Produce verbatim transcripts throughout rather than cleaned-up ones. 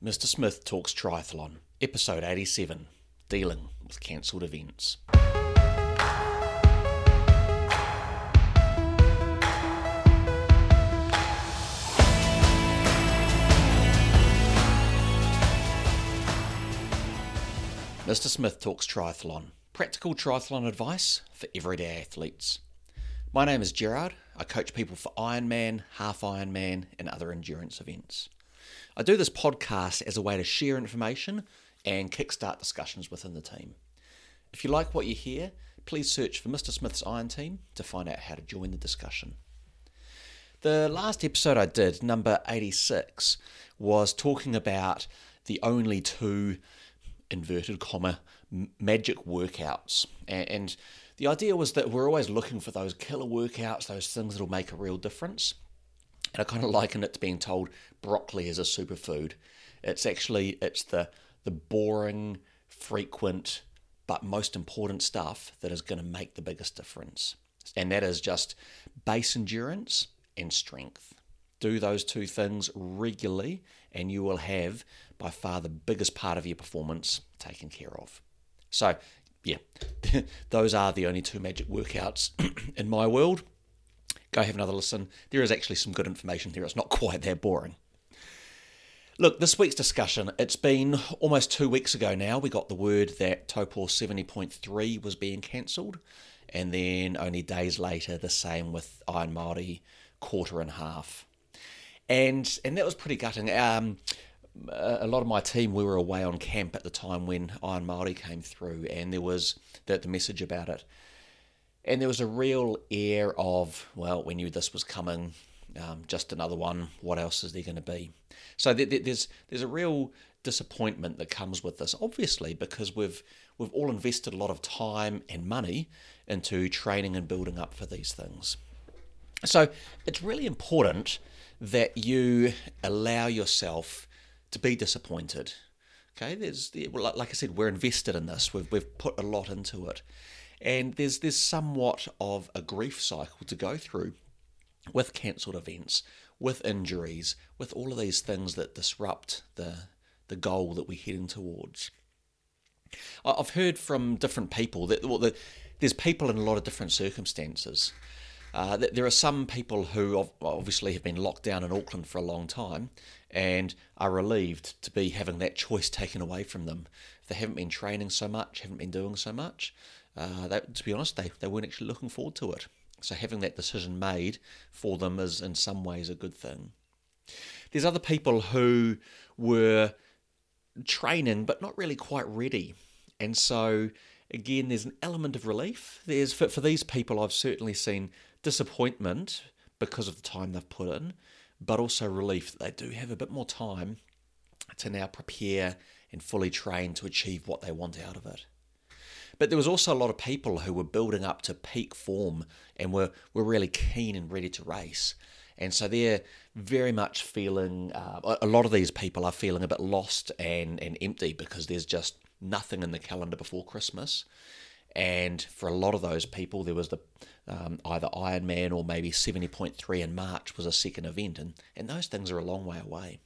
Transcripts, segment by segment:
Mister Smith Talks Triathlon, Episode eighty-seven, Dealing with Cancelled Events. Mister Smith Talks Triathlon, practical triathlon advice for everyday athletes. My name is Gerard. I coach people for Ironman, half Ironman, and other endurance events. I do this podcast as a way to share information and kickstart discussions within the team. If you like what you hear, please search for Mister Smith's Iron Team to find out how to join the discussion. The last episode I did, number eighty-six, was talking about the only two, inverted comma, magic workouts. And the idea was that we're always looking for those killer workouts, those things that'll make a real difference. And I kind of liken it to being told broccoli is a superfood. It's actually, it's the the boring, frequent, but most important stuff that is going to make the biggest difference. And that is just base endurance and strength. Do those two things regularly and you will have by far the biggest part of your performance taken care of. So, yeah, those are the only two magic workouts in my world. Go have another listen. There is actually some good information there. It's not quite that boring. Look, this week's discussion, it's been almost two weeks ago now. We got the word that Taupo seventy point three was being cancelled. And then only days later, the same with Iron Māori quarter and half. And and that was pretty gutting. Um, a lot of my team, we were away on camp at the time when Iron Māori came through. And there was the, the message about it. And there was a real air of, well, we knew this was coming, um, just another one, what else is there going to be? So th- th- there's there's a real disappointment that comes with this, obviously, because we've we've all invested a lot of time and money into training and building up for these things. So it's really important that you allow yourself to be disappointed. Okay, there's like I said, we're invested in this. We've we've put a lot into it. And there's there's somewhat of a grief cycle to go through with cancelled events, with injuries, with all of these things that disrupt the the goal that we're heading towards. I've heard from different people that, well, that there's people in a lot of different circumstances. Uh, that there are some people who obviously have been locked down in Auckland for a long time and are relieved to be having that choice taken away from them. They haven't been training so much, haven't been doing so much. Uh, that, to be honest, they, they weren't actually looking forward to it. So having that decision made for them is in some ways a good thing. There's other people who were training but not really quite ready. And so, again, there's an element of relief. There's for, for these people, I've certainly seen disappointment because of the time they've put in, but also relief that they do have a bit more time to now prepare and fully train to achieve what they want out of it. But there was also a lot of people who were building up to peak form and were, were really keen and ready to race. And so they're very much feeling, uh, a lot of these people are feeling a bit lost and, and empty because there's just nothing in the calendar before Christmas. And for a lot of those people, there was the um, either Ironman or maybe seventy point three in March was a second event. And, and those things are a long way away.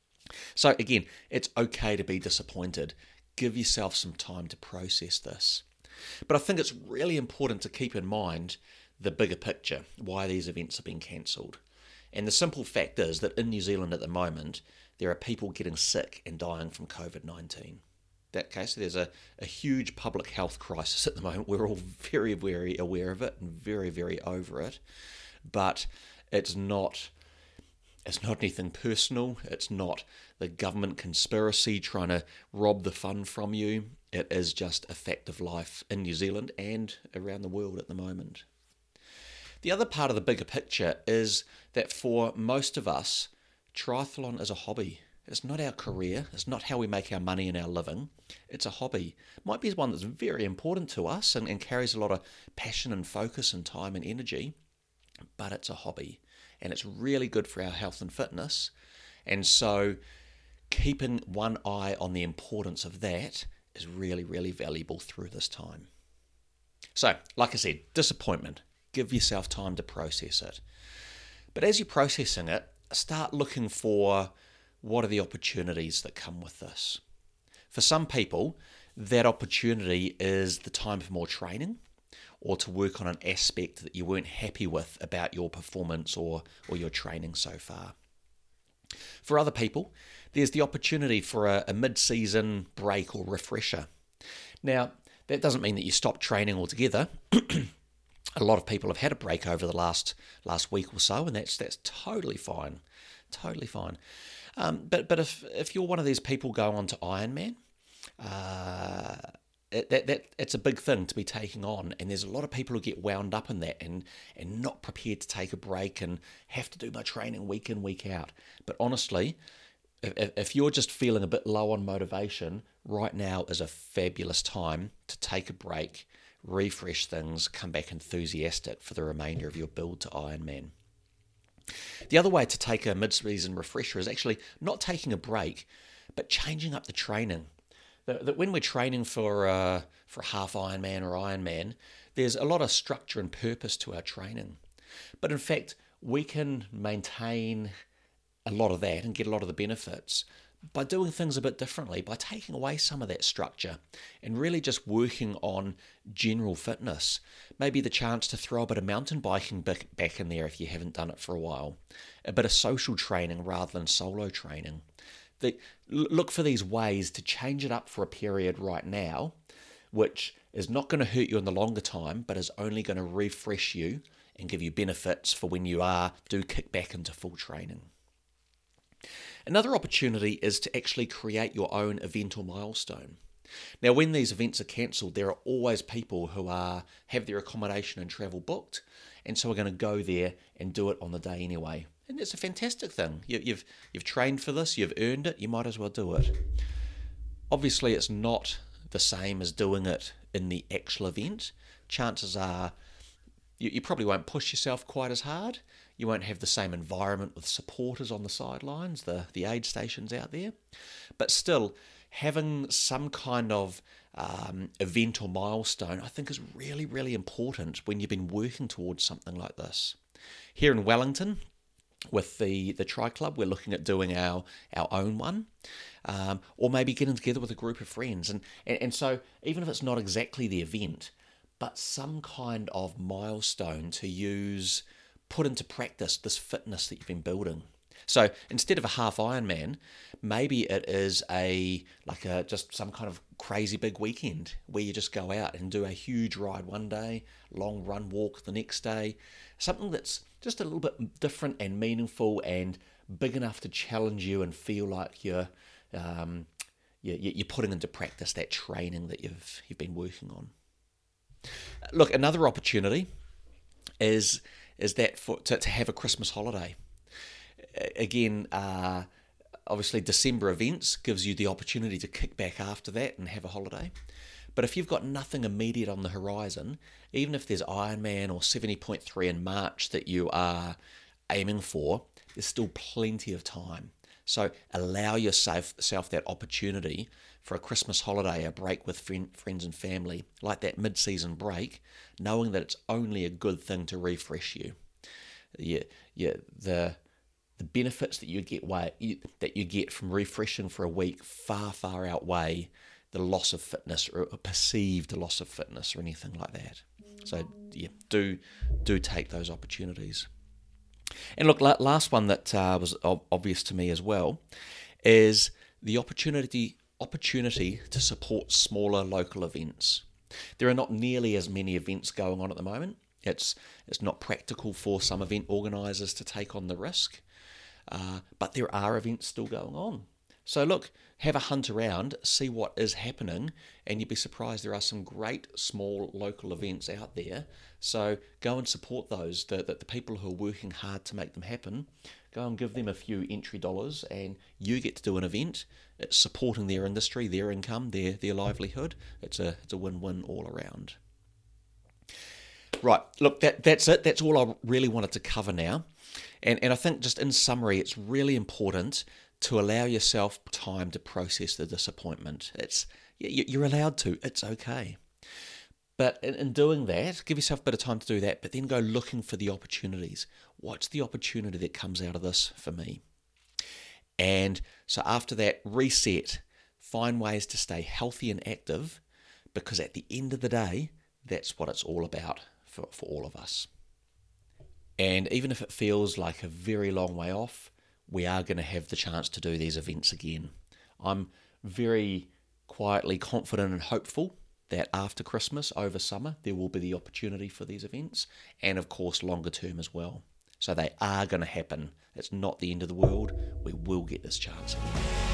So again, it's okay to be disappointed. Give yourself some time to process this. But I think it's really important to keep in mind the bigger picture, why these events are being cancelled. And the simple fact is that in New Zealand at the moment, there are people getting sick and dying from covid nineteen. That case, there's a, a huge public health crisis at the moment. We're all very, very aware of it and very, very over it. But it's not... It's not anything personal. It's not the government conspiracy trying to rob the fun from you. It is just a fact of life in New Zealand and around the world at the moment. The other part of the bigger picture is that for most of us, triathlon is a hobby. It's not our career. It's not how we make our money and our living. It's a hobby. It might be one that's very important to us and, and carries a lot of passion and focus and time and energy, but it's a hobby. And it's really good for our health and fitness. And so keeping one eye on the importance of that is really, really valuable through this time. So, like I said, disappointment. Give yourself time to process it. But as you're processing it, start looking for what are the opportunities that come with this? For some people, that opportunity is the time for more training or to work on an aspect that you weren't happy with about your performance or, or your training so far. For other people, there's the opportunity for a, a mid-season break or refresher. Now, that doesn't mean that you stop training altogether. A lot of people have had a break over the last last week or so, and that's that's totally fine, totally fine. Um, but but if if you're one of these people going on to Ironman, uh, it, that that it's a big thing to be taking on, and there's a lot of people who get wound up in that and and not prepared to take a break and have to do my training week in, week out. But honestly, if if you're just feeling a bit low on motivation, right now is a fabulous time to take a break, refresh things, come back enthusiastic for the remainder of your build to Ironman. The other way to take a mid-season refresher is actually not taking a break, but changing up the training. That, that when we're training for uh, for half Ironman or Ironman, there's a lot of structure and purpose to our training. But in fact, we can maintain a lot of that and get a lot of the benefits by doing things a bit differently, by taking away some of that structure and really just working on general fitness. Maybe the chance to throw a bit of mountain biking back in there if you haven't done it for a while. A bit of social training rather than solo training. The, look for these ways to change it up for a period right now, which is not going to hurt you in the longer time, but is only going to refresh you and give you benefits for when you are do kick back into full training. Another opportunity is to actually create your own event or milestone. Now, when these events are cancelled, there are always people who are have their accommodation and travel booked, and so are going to go there and do it on the day anyway. And it's a fantastic thing. You, you've you've trained for this, you've earned it, you might as well do it. Obviously, it's not the same as doing it in the actual event. Chances are you, you probably won't push yourself quite as hard. You won't have the same environment with supporters on the sidelines, the, the aid stations out there. But still, having some kind of um, event or milestone, I think is really, really important when you've been working towards something like this. Here in Wellington, with the, the Tri Club, we're looking at doing our, our own one, um, or maybe getting together with a group of friends. And, and, and so even if it's not exactly the event, but some kind of milestone to use, put into practice this fitness that you've been building. So instead of a half Ironman, maybe it is a like a just some kind of crazy big weekend where you just go out and do a huge ride one day, long run walk the next day, something that's just a little bit different and meaningful and big enough to challenge you and feel like you're um, you're, you're putting into practice that training that you've you've been working on. Look, another opportunity is is that for to, to have a Christmas holiday. Again, uh, obviously December events gives you the opportunity to kick back after that and have a holiday. But if you've got nothing immediate on the horizon, even if there's Ironman or seventy point three in March that you are aiming for, there's still plenty of time. So allow yourself self that opportunity for a Christmas holiday, a break with friend, friends and family, like that mid-season break, knowing that it's only a good thing to refresh you. Yeah, yeah, the the benefits that you get you, that you get from refreshing for a week far, far outweigh the loss of fitness or a perceived loss of fitness or anything like that. So yeah, do do take those opportunities. And look, last one that uh, was obvious to me as well is the opportunity opportunity to support smaller local events. There are not nearly as many events going on at the moment. It's it's not practical for some event organisers to take on the risk, uh, but there are events still going on. So look, have a hunt around, see what is happening, and you'd be surprised there are some great small local events out there. So go and support those, the, the, the people who are working hard to make them happen. Go and give them a few entry dollars and you get to do an event. It's supporting their industry, their income, their their livelihood. It's a it's a win-win all around. Right, look, that that's it. That's all I really wanted to cover now. And and I think just in summary, it's really important to allow yourself time to process the disappointment. It's you're allowed to. It's okay. But in, in doing that, give yourself a bit of time to do that, but then go looking for the opportunities. What's the opportunity that comes out of this for me? And so after that, reset, find ways to stay healthy and active, because at the end of the day, that's what it's all about for, for all of us. And even if it feels like a very long way off, we are going to have the chance to do these events again. I'm very quietly confident and hopeful that after Christmas, over summer, there will be the opportunity for these events, and of course longer term as well. So they are going to happen. It's not the end of the world. We will get this chance again.